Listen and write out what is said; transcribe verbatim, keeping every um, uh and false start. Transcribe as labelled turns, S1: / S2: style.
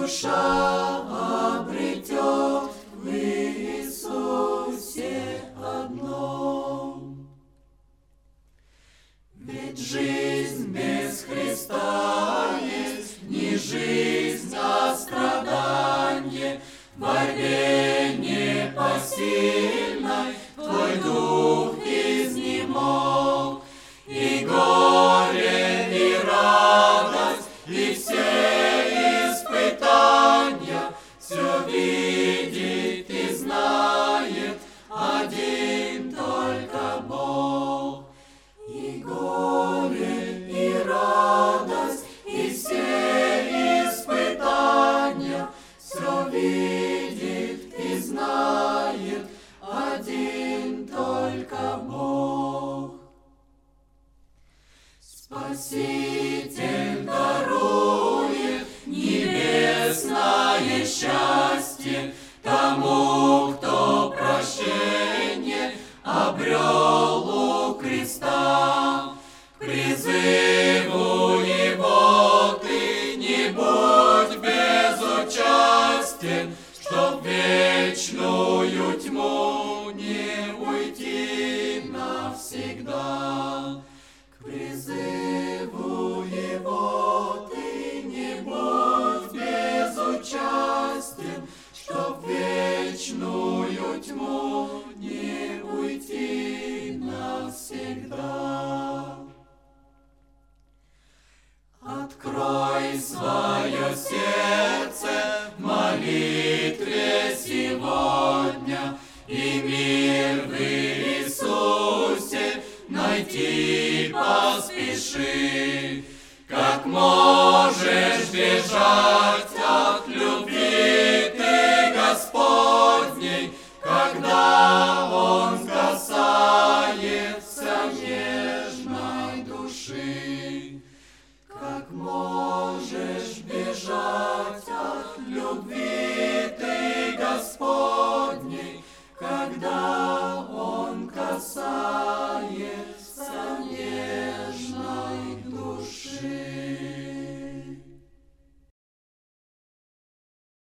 S1: душа обретет в Иисусе одном. Ведь жизнь без Христа есть не жизнь, а страдание. В борьбе непосильной твой дух изнемог, и горе, и радость, и все испытания все видит и знает один только Бог. И горе, и радость, и все испытания все видит и знает один только Бог. Спаситель дарует небесное счастье тому, кто прощение обрел у креста. К призыву Его ты не будь безучастен, чтоб в вечную тьму не уйти навсегда. К призыву Его ты не будь безучастен, чтоб в вечную тьму не уйти навсегда. Открой свое сердце в молитве сегодня, и мир в Иисусе найти поспеши. Как можешь бежать